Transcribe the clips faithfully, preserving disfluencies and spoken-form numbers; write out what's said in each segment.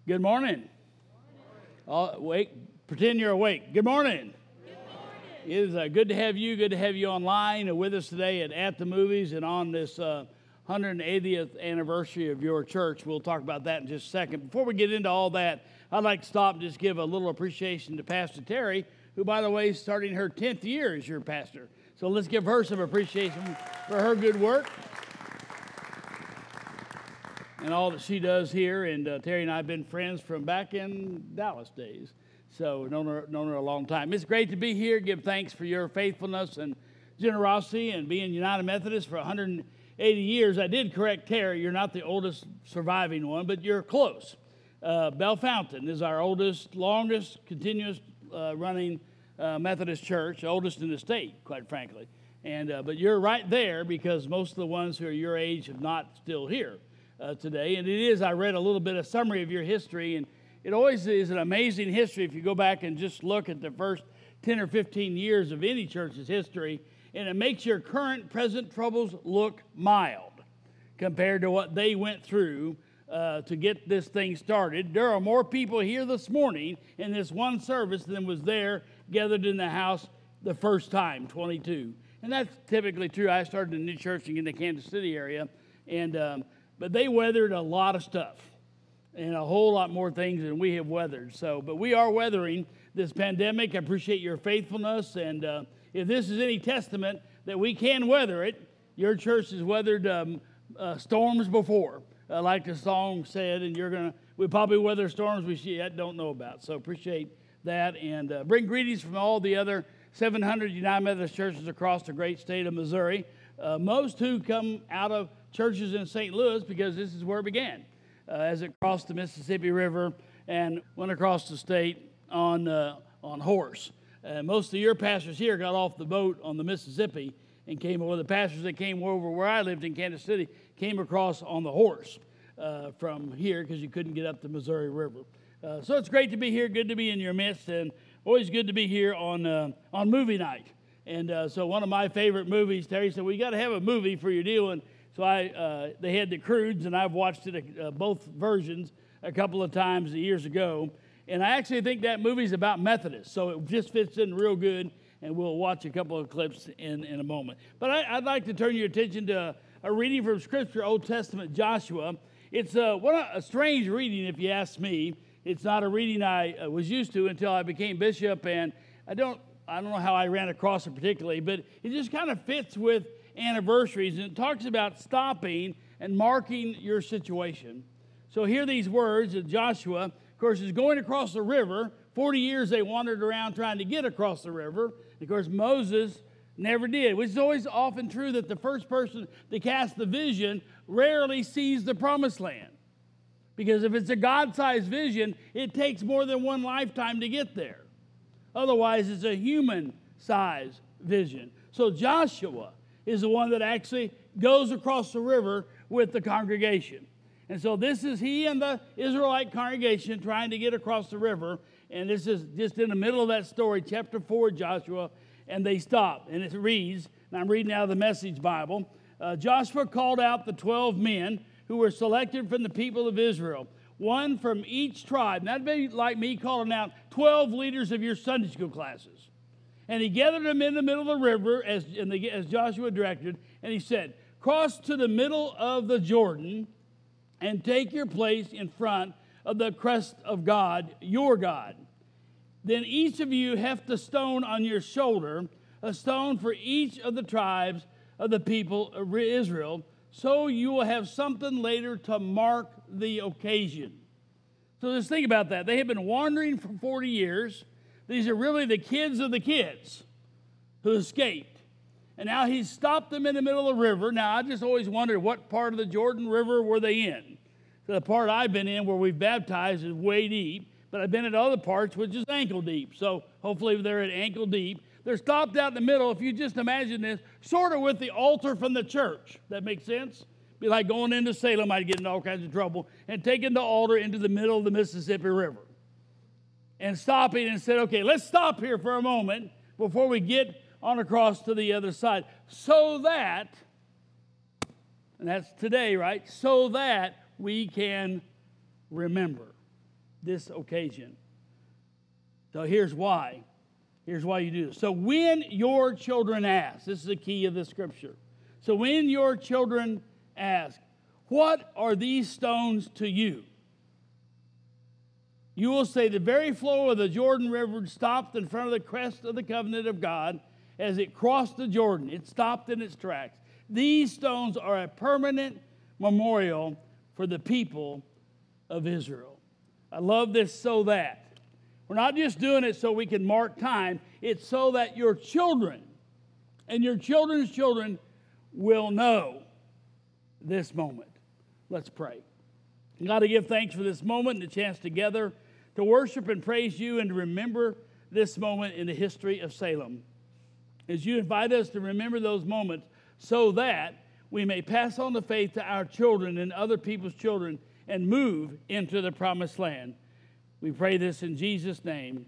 Good morning. All, wake, pretend you're awake. Good morning. Good morning. It is uh, good to have you. Good to have you online and with us today at At the Movies and on this uh, one hundred eightieth anniversary of your church. We'll talk about that in just a second. Before we get into all that, I'd like to stop and just give a little appreciation to Pastor Terry, who, by the way, is starting her tenth year as your pastor. So let's give her some appreciation for her good work and all that she does here. And uh, Terry and I have been friends from back in Dallas days. So known her, known her a long time. It's great to be here. Give thanks for your faithfulness and generosity and being United Methodist for one hundred eighty years. I did correct Terry. You're not the oldest surviving one, but you're close. Uh, Bellefontaine is our oldest, longest, continuous uh, running uh, Methodist church, oldest in the state, quite frankly. And uh, but you're right there because most of the ones who are your age have not still here uh, today. And it is, I read a little bit of summary of your history, and it always is an amazing history if you go back and just look at the first ten or fifteen years of any church's history, and it makes your current, present troubles look mild compared to what they went through uh, to get this thing started. There are more people here this morning in this one service than was there gathered in the house the first time, twenty-two. And that's typically true. I started a new church in the Kansas City area, and um, but they weathered a lot of stuff and a whole lot more things than we have weathered. So, but we are weathering this pandemic. I appreciate your faithfulness, and uh, if this is any testament that we can weather it, your church has weathered um, uh, storms before, uh, like the song said, and you're gonna. We probably weather storms we yet don't know about. So appreciate that, and uh, bring greetings from all the other seven hundred United Methodist churches across the great state of Missouri. Uh, most who come out of churches in Saint Louis because this is where it began. Uh, as it crossed the Mississippi River and went across the state on uh, on horse. Uh, most of your pastors here got off the boat on the Mississippi and came over. The pastors that came over where I lived in Kansas City came across on the horse uh, from here because you couldn't get up the Missouri River. Uh, so it's great to be here. Good to be in your midst, and always good to be here on uh, on movie night. And uh, so one of my favorite movies, Terry said, "We got to have a movie for your deal." And so I, uh, they had The Croods, and I've watched it, uh, both versions, a couple of times years ago. And I actually think that movie's about Methodists, so it just fits in real good, and we'll watch a couple of clips in, in a moment. But I, I'd like to turn your attention to a reading from Scripture, Old Testament, Joshua. It's uh, what a, a strange reading, if you ask me. It's not a reading I uh, was used to until I became bishop, and I don't, I don't know how I ran across it particularly, but it just kind of fits with anniversaries, and it talks about stopping and marking your situation. So hear these words of Joshua. Of course, is going across the river. forty years they wandered around trying to get across the river. Of course, Moses never did, which is always often true that the first person to cast the vision rarely sees the promised land. Because if it's a God-sized vision, it takes more than one lifetime to get there. Otherwise, it's a human-sized vision. So Joshua is the one that actually goes across the river with the congregation. And so this is he and the Israelite congregation trying to get across the river. And this is just in the middle of that story, chapter four, Joshua, and they stop. And it reads, and I'm reading out of the Message Bible, uh, Joshua called out the twelve men who were selected from the people of Israel, one from each tribe. And that'd be like me calling out twelve leaders of your Sunday school classes. And he gathered them in the middle of the river, as, the, as Joshua directed, and he said, cross to the middle of the Jordan and take your place in front of the crest of God, your God. Then each of you heft a stone on your shoulder, a stone for each of the tribes of the people of Israel, so you will have something later to mark the occasion. So just think about that. They have been wandering for forty years. These are really the kids of the kids who escaped. And now he's stopped them in the middle of the river. Now, I just always wondered what part of the Jordan River were they in. So the part I've been in where we've baptized is way deep, but I've been at other parts which is ankle deep. So hopefully they're at ankle deep. They're stopped out in the middle, if you just imagine this, sort of with the altar from the church. That makes sense? Be like going into Salem, I'd get into all kinds of trouble, and taking the altar into the middle of the Mississippi River. And stopping and said, okay, let's stop here for a moment before we get on across to the other side. So that, and that's today, right? So that we can remember. this occasion. So here's why. Here's why you do this. So when your children ask, this is the key of the scripture. So when your children ask, what are these stones to you? You will say, the very flow of the Jordan River stopped in front of the crest of the covenant of God as it crossed the Jordan. It stopped in its tracks. These stones are a permanent memorial for the people of Israel. I love this so that. We're not just doing it so we can mark time. It's so that your children and your children's children will know this moment. Let's pray. God, to give thanks for this moment and the chance together to worship and praise you and to remember this moment in the history of Salem. As you invite us to remember those moments so that we may pass on the faith to our children and other people's children and move into the promised land. We pray this in Jesus' name.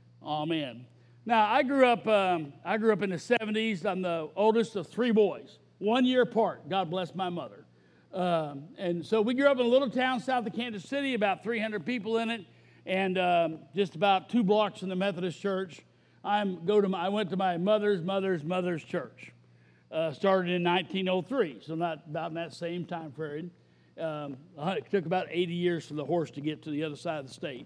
Amen. Now, I grew up. Um, I grew up in the seventies. I'm the oldest of three boys, one year apart. God bless my mother. Um, and so we grew up in a little town south of Kansas City, about three hundred people in it, and um, just about two blocks from the Methodist Church. I'm go to my, I went to my mother's mother's mother's church. Uh, started in nineteen oh three, so not about in that same time period. Um, it took about eighty years for the horse to get to the other side of the state.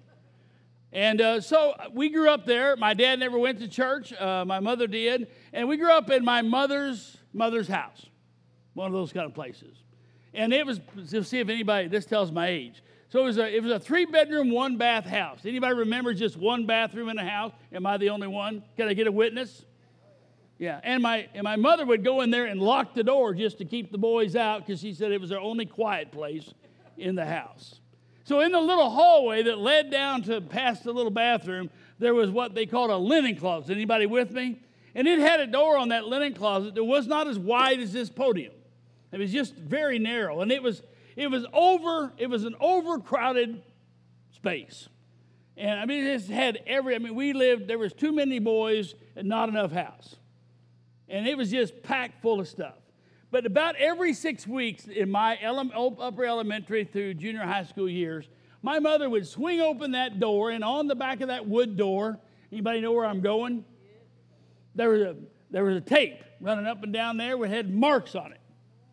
And uh, so we grew up there. My dad never went to church. Uh, my mother did. And we grew up in my mother's mother's house, one of those kind of places. And it was, to see if anybody, this tells my age. So it was a, it was a three-bedroom, one-bath house. Anybody remember just one bathroom in the house? Am I the only one? Can I get a witness? Yeah, and my and my mother would go in there and lock the door just to keep the boys out because she said it was their only quiet place in the house. So in the little hallway that led down to past the little bathroom, there was what they called a linen closet. Anybody with me? And it had a door on that linen closet that was not as wide as this podium. It was just very narrow, and it was it was over it was an overcrowded space. And I mean, it just had every. I mean, we lived. There was too many boys and not enough house. And it was just packed full of stuff. But about every six weeks in my ele- upper elementary through junior high school years, my mother would swing open that door, and on the back of that wood door, anybody know where I'm going? There was a, there was a tape running up and down there that had marks on it.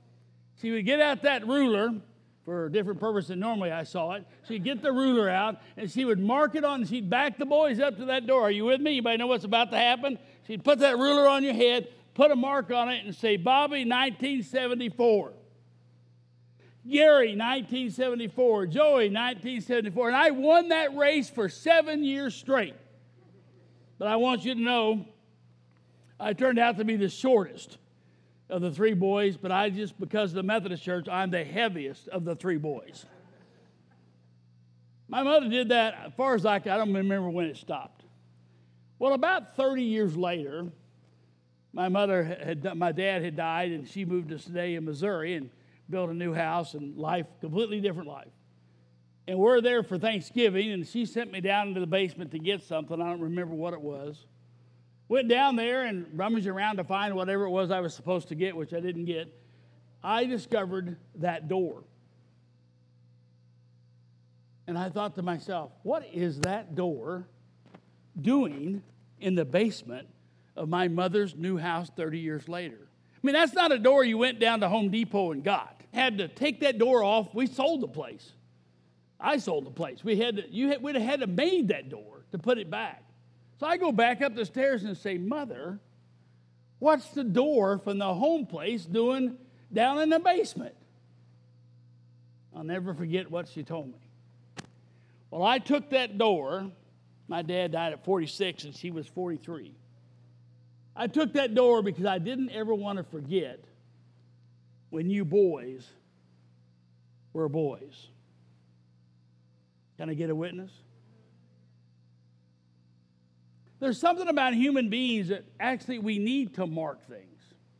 She would get out that ruler for a different purpose than normally I saw it. She'd get the ruler out, and she would mark it on, and she'd back the boys up to that door. Are you with me? Anybody know what's about to happen? She'd put that ruler on your head, put a mark on it, and say, Bobby, nineteen seventy-four. Gary, nineteen seventy-four. Joey, nineteen seventy-four. And I won that race for seven years straight. But I want you to know, I turned out to be the shortest of the three boys, but I just, because of the Methodist Church, I'm the heaviest of the three boys. My mother did that, as far as I can, I don't remember when it stopped. Well, about thirty years later, my mother had, my dad had died, and she moved to today in Missouri and built a new house and life, completely different life. And we're there for Thanksgiving, and she sent me down into the basement to get something. I don't remember what it was. Went down there and rummaged around to find whatever it was I was supposed to get, which I didn't get. I discovered that door. And I thought to myself, what is that door doing in the basement of my mother's new house thirty years later? I mean, that's not a door you went down to Home Depot and got. Had to take that door off. We sold the place. I sold the place. We had to, you had, we'd have had to made that door to put it back. So I go back up the stairs and say, Mother, what's the door from the home place doing down in the basement? I'll never forget what she told me. Well, I took that door. My dad died at forty-six and she was forty-three. I took that door because I didn't ever want to forget when you boys were boys. Can I get a witness? There's something about human beings that actually we need to mark things.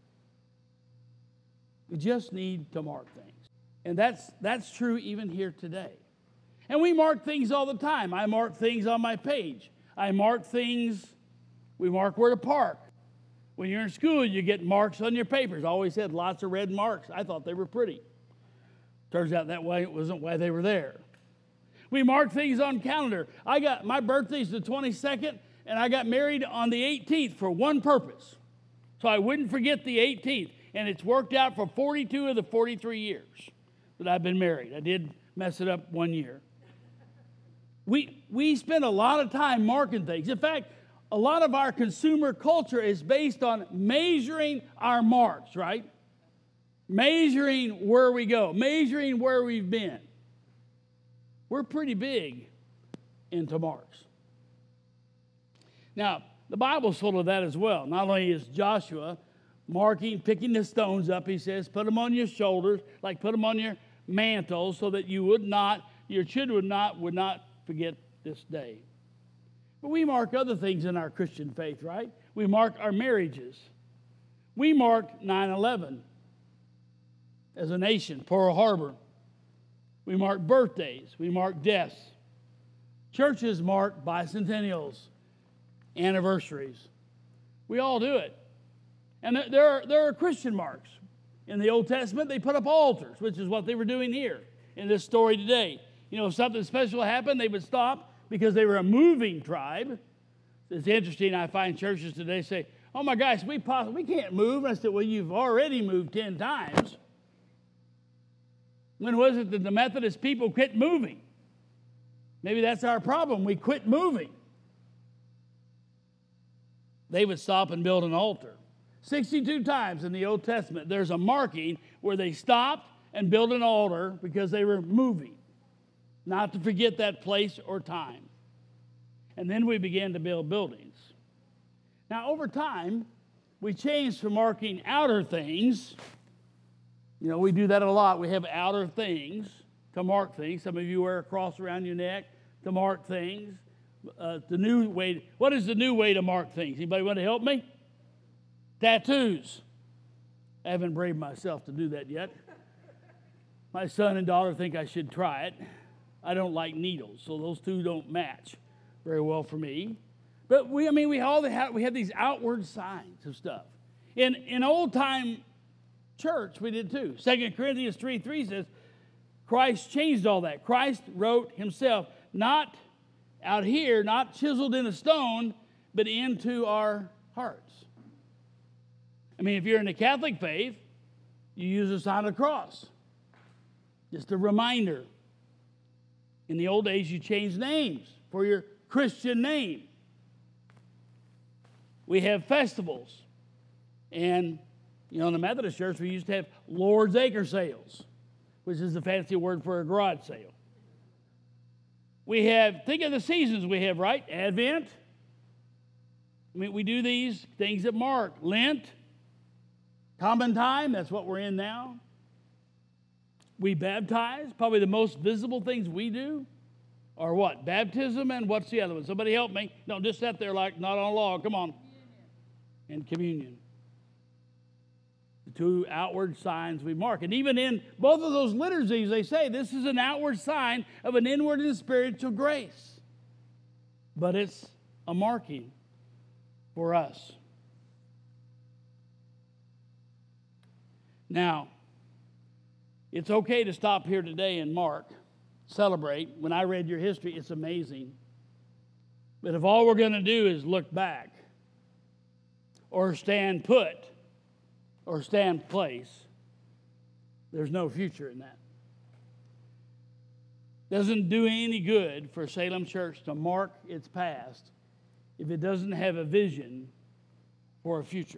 We just need to mark things. And that's that's true even here today. And we mark things all the time. I mark things on my page. I mark things, we mark where to park. When you're in school, you get marks on your papers. I always had lots of red marks. I thought they were pretty. Turns out that way it wasn't why they were there. We mark things on calendar. I got, my birthday's the twenty-second, and I got married on the eighteenth for one purpose. So I wouldn't forget the eighteenth. And it's worked out for forty-two of the forty-three years that I've been married. I did mess it up one year. We, we spend a lot of time marking things. In fact, a lot of our consumer culture is based on measuring our marks, right? Measuring where we go, measuring where we've been. We're pretty big into marks. Now, the Bible's full of that as well. Not only is Joshua marking, picking the stones up, he says, put them on your shoulders, like put them on your mantle, so that you would not, your children would not, would not forget this day. But we mark other things in our Christian faith, right? We mark our marriages. We mark nine eleven as a nation, Pearl Harbor. We mark birthdays. We mark deaths. Churches mark bicentennials, anniversaries. We all do it. And there are, there are Christian marks. In the Old Testament, they put up altars, which is what they were doing here in this story today. You know, if something special happened, they would stop because they were a moving tribe. It's interesting, I find churches today say, oh my gosh, we possibly, we can't move. And I said, well, you've already moved ten times. When was it that the Methodist people quit moving? Maybe that's our problem. We quit moving. They would stop and build an altar. sixty-two times in the Old Testament, there's a marking where they stopped and built an altar because they were moving, not to forget that place or time. And then we began to build buildings. Now, over time, we changed from marking outer things. You know, we do that a lot. We have outer things to mark things. Some of you wear a cross around your neck to mark things. Uh, the new way, what is the new way to mark things? Anybody want to help me? Tattoos. I haven't braved myself to do that yet. My son and daughter think I should try it. I don't like needles, so those two don't match very well for me. But we, I mean, we all have, we have these outward signs of stuff. In in old time church, we did too. Second Corinthians three three says, Christ changed all that. Christ wrote himself, not out here, not chiseled in a stone, but into our hearts. I mean, if you're in the Catholic faith, you use the sign of the cross. Just a reminder. In the old days, you changed names for your Christian name. We have festivals. And, you know, in the Methodist Church, we used to have Lord's Acre sales, which is the fancy word for a garage sale. We have, think of the seasons we have, right? Advent. I mean, we do these things that mark. Lent. Common time, that's what we're in now. We baptize. Probably the most visible things we do are what? Baptism and what's the other one? Somebody help me. Don't just sit there like not on a log. Come on. Communion. And communion. The two outward signs we mark. And even in both of those liturgies, they say this is an outward sign of an inward and spiritual grace. But it's a marking for us. Now, it's okay to stop here today and mark, celebrate. When I read your history, it's amazing. But if all we're going to do is look back or stand put or stand place, there's no future in that. Doesn't do any good for Salem Church to mark its past if it doesn't have a vision for a future.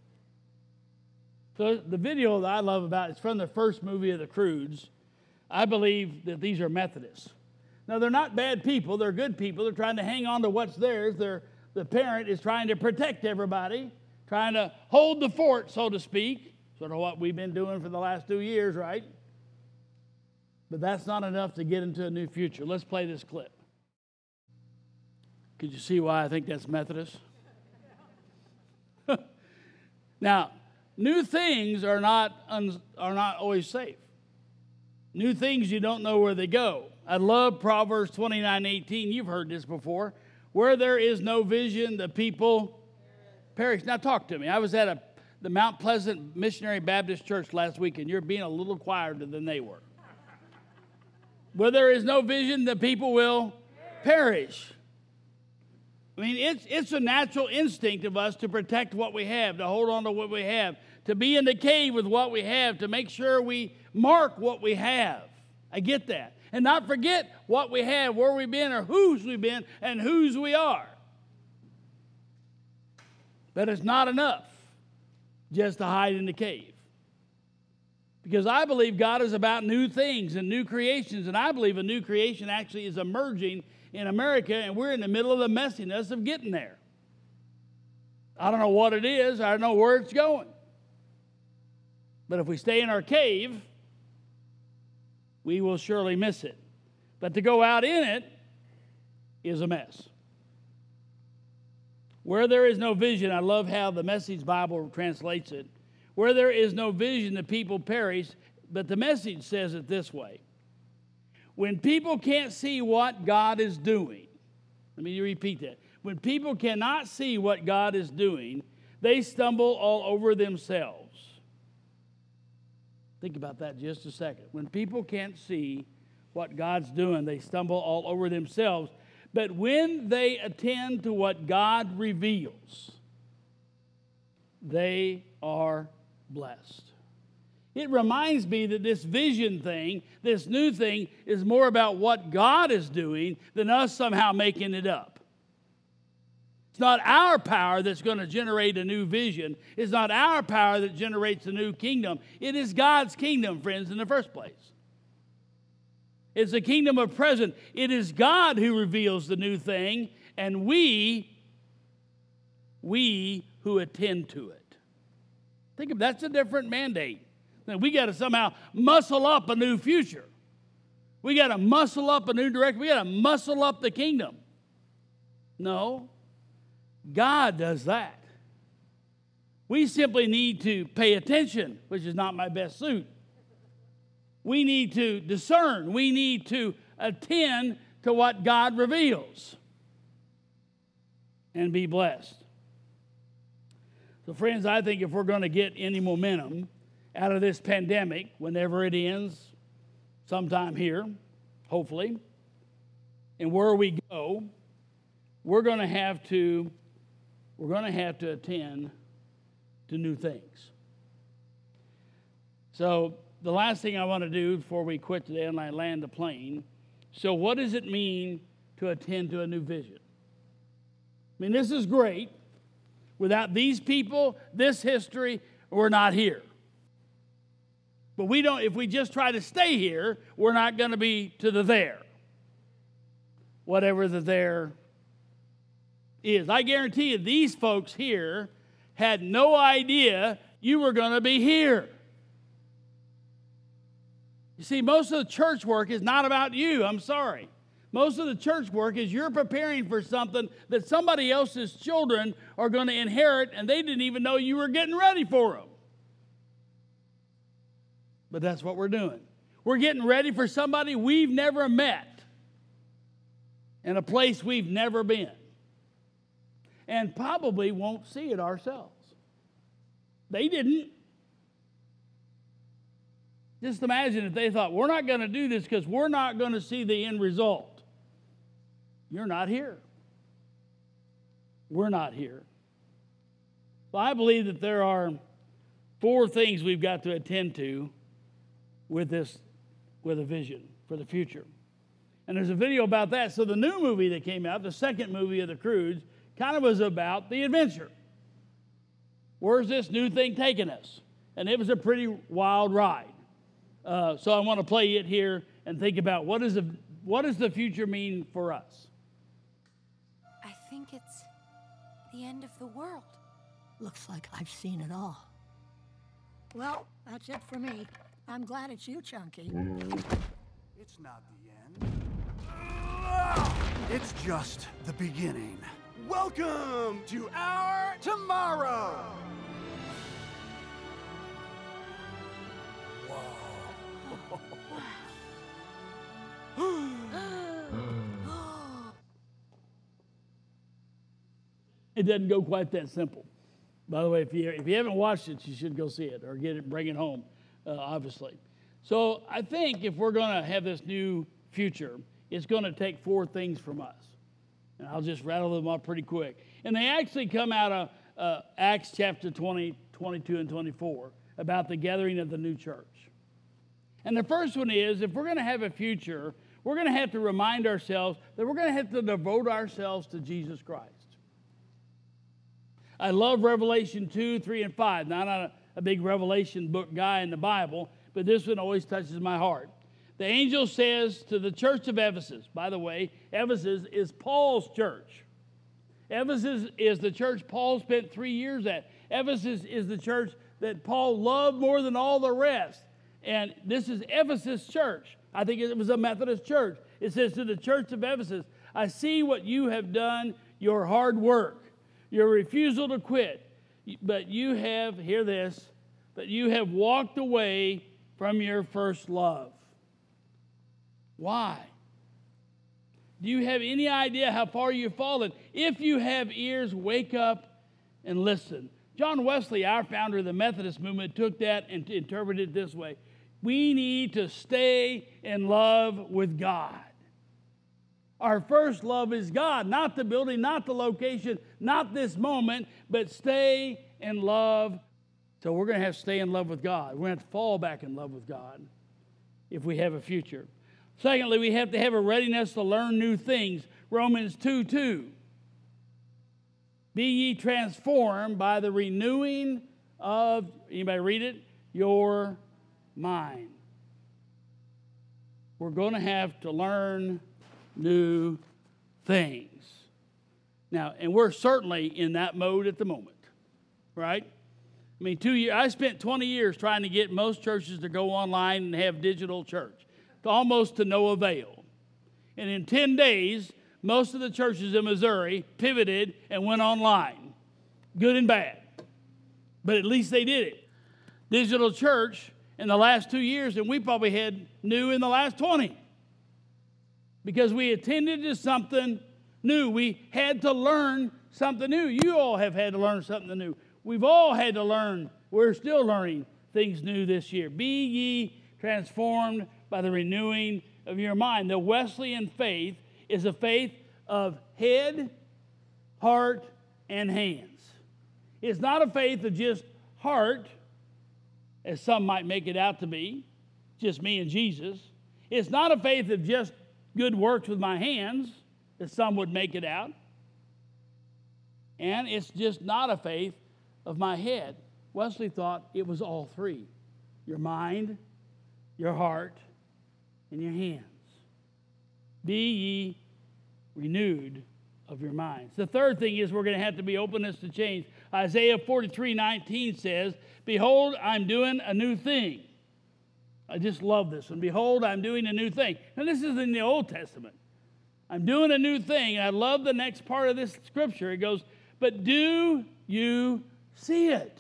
So the video that I love about it's from the first movie of the Croods. I believe that these are Methodists. Now, they're not bad people. They're good people. They're trying to hang on to what's theirs. They're, the parent is trying to protect everybody, trying to hold the fort, so to speak. Sort of what we've been doing for the last two years, right? But that's not enough to get into a new future. Let's play this clip. Could you see why I think that's Methodist? Now, new things are not, un, are not always safe. New things, you don't know where they go. I love Proverbs twenty-nine eighteen. You've heard this before. Where there is no vision, the people perish. Now talk to me. I was at a, the Mount Pleasant Missionary Baptist Church last week, and you're being a little quieter than they were. Where there is no vision, the people will perish. I mean, it's, it's a natural instinct of us to protect what we have, to hold on to what we have, to be in the cave with what we have, to make sure we mark what we have. I get that. And not forget what we have, where we've been, or whose we've been, and whose we are. But it's not enough just to hide in the cave. Because I believe God is about new things and new creations, and I believe a new creation actually is emerging in America, and we're in the middle of the messiness of getting there. I don't know what it is. I don't know where it's going. But if we stay in our cave, we will surely miss it. But to go out in it is a mess. Where there is no vision, I love how the Message Bible translates it. Where there is no vision, the people perish, but the Message says it this way. When people can't see what God is doing, let me repeat that. When people cannot see what God is doing, they stumble all over themselves. Think about that just a second. When people can't see what God's doing, they stumble all over themselves. But when they attend to what God reveals, they are blessed. It reminds me that this vision thing, this new thing, is more about what God is doing than us somehow making it up. It's not our power that's going to generate a new vision. It's not our power that generates a new kingdom. It is God's kingdom, friends, in the first place. It's the kingdom of present. It is God who reveals the new thing, and we, we who attend to it. Think of that's a different mandate. Then we got to somehow muscle up a new future. We got to muscle up a new direction. We got to muscle up the kingdom. No, God does that. We simply need to pay attention, which is not my best suit. We need to discern. We need to attend to what God reveals and be blessed. So, friends, I think if we're going to get any momentum out of this pandemic, whenever it ends, sometime here, hopefully, and where we go, we're going to have to, we're going to have to attend to new things. So, the last thing I want to do before we quit today and I land the plane, so what does it mean to attend to a new vision? I mean, this is great. Without these people, this history, we're not here. But we don't, if we just try to stay here, we're not going to be to the there. Whatever the there is. I guarantee you, these folks here had no idea you were going to be here. You see, most of the church work is not about you. I'm sorry. Most of the church work is you're preparing for something that somebody else's children are going to inherit, and they didn't even know you were getting ready for them. But that's what we're doing. We're getting ready for somebody we've never met in a place we've never been and probably won't see it ourselves. They didn't. Just imagine if they thought, we're not going to do this because we're not going to see the end result. You're not here. We're not here. Well, I believe that there are four things we've got to attend to with this, with a vision for the future. And there's a video about that. So the new movie that came out, the second movie of the Croods, kind of was about the adventure. Where's this new thing taking us? And it was a pretty wild ride. Uh, so I want to play it here and think about what, is the, what does the future mean for us? I think it's the end of the world. Looks like I've seen it all. Well, that's it for me. I'm glad it's you, Chunky. It's not the end. It's just the beginning. Welcome to our tomorrow. It doesn't go quite that simple. By the way, if you, if you haven't watched it, you should go see it or get it, bring it home, uh, obviously. So I think if we're going to have this new future, it's going to take four things from us. And I'll just rattle them off pretty quick. And they actually come out of uh, Acts chapter twenty, twenty-two, and twenty-four about the gathering of the new church. And the first one is, if we're going to have a future, we're going to have to remind ourselves that we're going to have to devote ourselves to Jesus Christ. I love Revelation two, three, and five. Now, I'm not a, a big Revelation book guy in the Bible, but this one always touches my heart. The angel says to the church of Ephesus, by the way, Ephesus is Paul's church. Ephesus is the church Paul spent three years at. Ephesus is the church that Paul loved more than all the rest. And this is Ephesus church. I think it was a Methodist church. It says to the church of Ephesus, I see what you have done, your hard work, your refusal to quit. But you have, hear this, but you have walked away from your first love. Why? Do you have any idea how far you've fallen? If you have ears, wake up and listen. John Wesley, our founder of the Methodist movement, took that and interpreted it this way. We need to stay in love with God. Our first love is God, not the building, not the location, not this moment, but stay in love. So we're going to have to stay in love with God. We're going to have to fall back in love with God if we have a future. Secondly, we have to have a readiness to learn new things. Romans two two. Be ye transformed by the renewing of, anybody read it? Your mind. We're going to have to learn new things. Now, and we're certainly in that mode at the moment, right? I mean, two years, I spent twenty years trying to get most churches to go online and have digital church, almost to no avail. And in ten days, most of the churches in Missouri pivoted and went online, good and bad. But at least they did it. Digital church in the last two years, and we probably had new in the last twenty. Because we attended to something new. We had to learn something new. You all have had to learn something new. We've all had to learn. We're still learning things new this year. Be ye transformed by the renewing of your mind. The Wesleyan faith is a faith of head, heart, and hands. It's not a faith of just heart, as some might make it out to be, just me and Jesus. It's not a faith of just good works with my hands, as some would make it out. And it's just not a faith of my head. Wesley thought it was all three. Your mind, your heart, and your hands. Be ye renewed of your minds. The third thing is we're going to have to be openness to change. Isaiah forty-three nineteen says, behold, I'm doing a new thing. I just love this one. Behold, I'm doing a new thing. Now, this is in the Old Testament. I'm doing a new thing. And I love the next part of this scripture. It goes, but do you see it?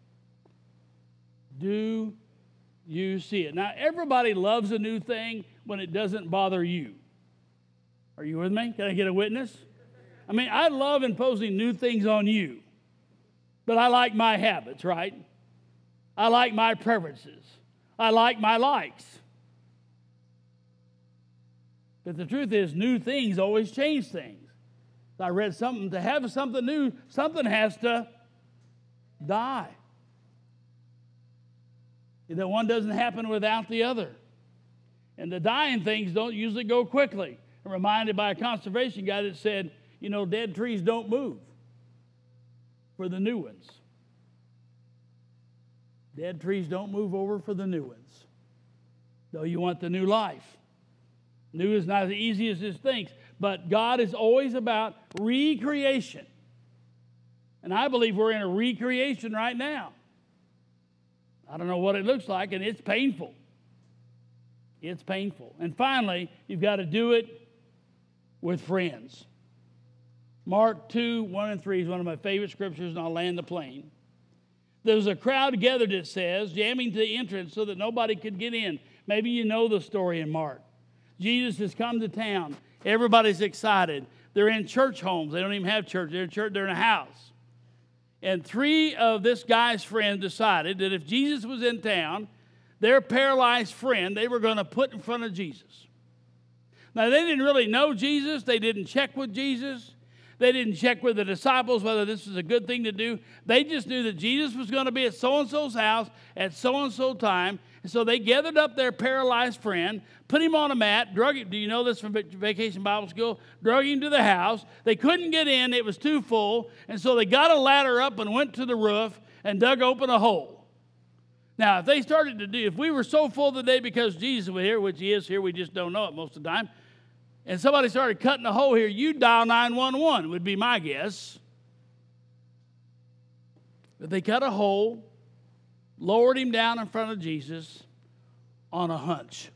Do you see it? Now, everybody loves a new thing when it doesn't bother you. Are you with me? Can I get a witness? I mean, I love imposing new things on you. But I like my habits, right? I like my preferences. I like my likes. But the truth is, new things always change things. I read something, to have something new, something has to die. The one doesn't happen without the other. And the dying things don't usually go quickly. I'm reminded by a conservation guy that said, you know, dead trees don't move for the new ones. Dead trees don't move over for the new ones. Though you want the new life. New is not as easy as this thinks, but God is always about recreation. And I believe we're in a recreation right now. I don't know what it looks like, and it's painful. It's painful. And finally, you've got to do it with friends. Mark two, one and three is one of my favorite scriptures, and I'll land the plane. There was a crowd gathered, it says, jamming to the entrance so that nobody could get in. Maybe you know the story in Mark. Jesus has come to town. Everybody's excited. They're in church homes. They don't even have church. They're in church. They're in a house. And three of this guy's friends decided that if Jesus was in town, their paralyzed friend, they were going to put in front of Jesus. Now, they didn't really know Jesus. They didn't check with Jesus. They didn't check with the disciples whether this was a good thing to do. They just knew that Jesus was going to be at so-and-so's house at so-and-so time. And so they gathered up their paralyzed friend, put him on a mat, drug him. Do you know this from Vacation Bible School? Drug him to the house. They couldn't get in. It was too full. And so they got a ladder up and went to the roof and dug open a hole. Now, if they started to do, if we were so full today because Jesus was here, which he is here, we just don't know it most of the time, and somebody started cutting a hole here, you'd dial nine one one, would be my guess. But they cut a hole, lowered him down in front of Jesus on a hunch.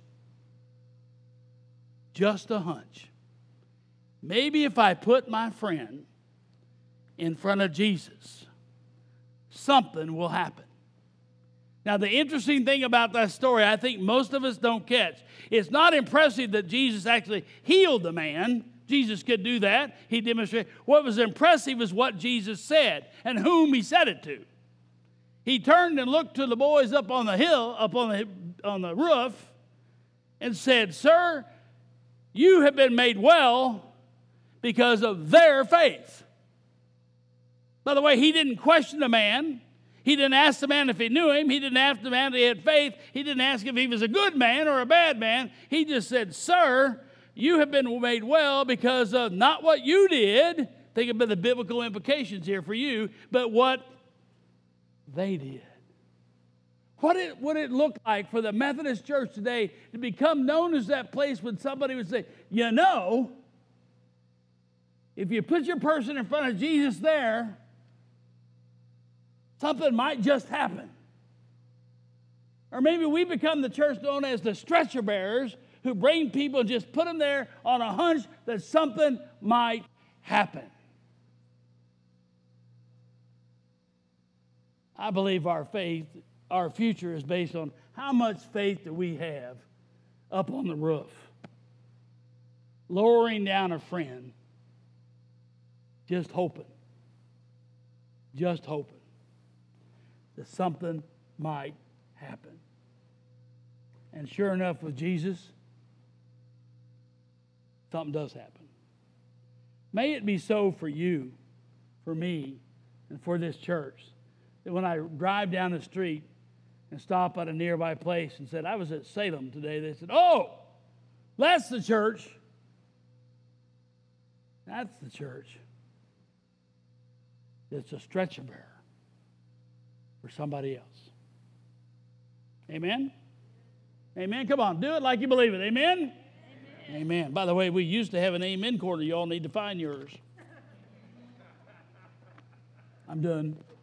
Just a hunch. Maybe if I put my friend in front of Jesus, something will happen. Now, the interesting thing about that story, I think most of us don't catch. It's not impressive that Jesus actually healed the man. Jesus could do that. He demonstrated. What was impressive is what Jesus said and whom he said it to. He turned and looked to the boys up on the hill, up on the, on the roof, and said, "Sir, you have been made well because of their faith." By the way, he didn't question the man. He didn't ask the man if he knew him. He didn't ask the man if he had faith. He didn't ask if he was a good man or a bad man. He just said, "Sir, you have been made well because of not what you did." Think about the biblical implications here for you, but what they did. What it, would it look like for the Methodist Church today to become known as that place when somebody would say, "You know, if you put your person in front of Jesus there, something might just happen." Or maybe we become the church known as the stretcher bearers who bring people and just put them there on a hunch that something might happen. I believe our faith, our future is based on how much faith do we have up on the roof, lowering down a friend, just hoping, just hoping that something might happen. And sure enough, with Jesus, something does happen. May it be so for you, for me, and for this church, that when I drive down the street and stop at a nearby place and said, "I was at Salem today," they said, "Oh, that's the church." That's the church. It's a stretcher bearer for somebody else. Amen? Amen. Come on, do it like you believe it. Amen? Amen. Amen. By the way, we used to have an amen corner. You all need to find yours. I'm done.